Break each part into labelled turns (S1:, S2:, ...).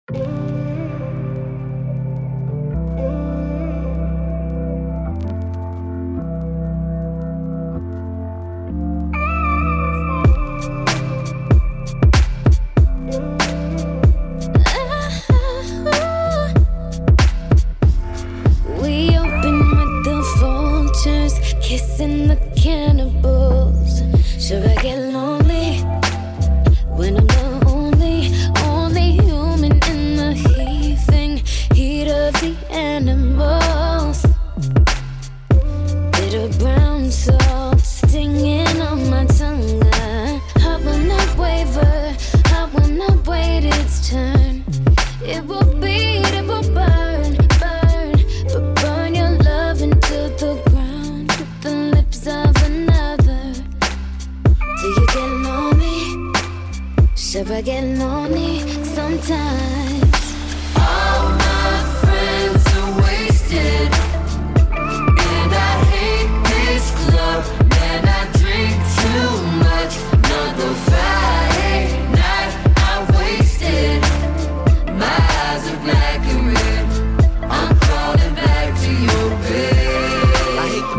S1: Kissing the cannibals. Should I get lonely when I'm the only human in the heaving heat of the animals? Bitter brown salt stinging on my tongue. I will not waver, I will not wait its turn. It will beat, it will burn, but burn your love into the ground with the lips of another. Do you get lonely? Should I get lonely sometimes? All my friends are wasted, and I hate this club. Man, I drink too much. Another Friday night I wasted. My eyes are black and red. I'm crawling back to your bed.
S2: I hate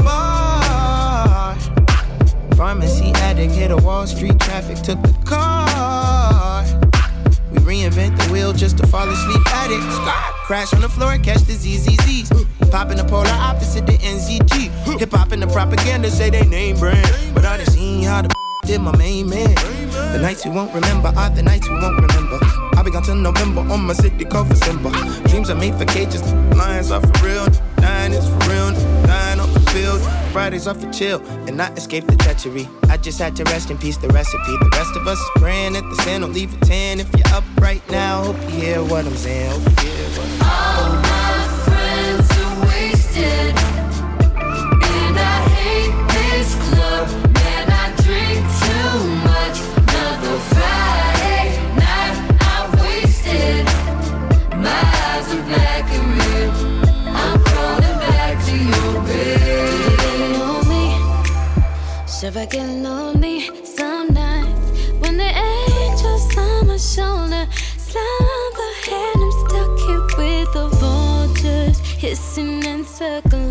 S2: the bar. Pharmacy addict hit a Wall Street traffic, took the car. We reinvent the wheel just to fall asleep at it. Crash on the floor, catch the ZZZs. Pop in the polar opposite the NZT. Hip hop and the propaganda say they name brand, but I done seen how the did my main man. The nights we won't remember are the nights we won't remember. I'll be gone till November on my city called for Simba. Dreams are made for cages, lions are for real. Dying is for real, dying off the field. Fridays are for chill, and not escape the treachery. I just had to rest in peace the recipe. The rest of us is praying at the sin, don't leave a 10. If you're up right now, hope you hear what I'm saying. Hope you hear what I'm saying.
S1: All my friends are wasted, and I hate this club. Man, I drink too much. Another Friday night I wasted. My eyes are black and red. I'm crawling back to your bed. Do you get lonely? Should I get lonely some nights when the angels on my shoulder slumber and I'm stuck here with the vultures hissing and circling?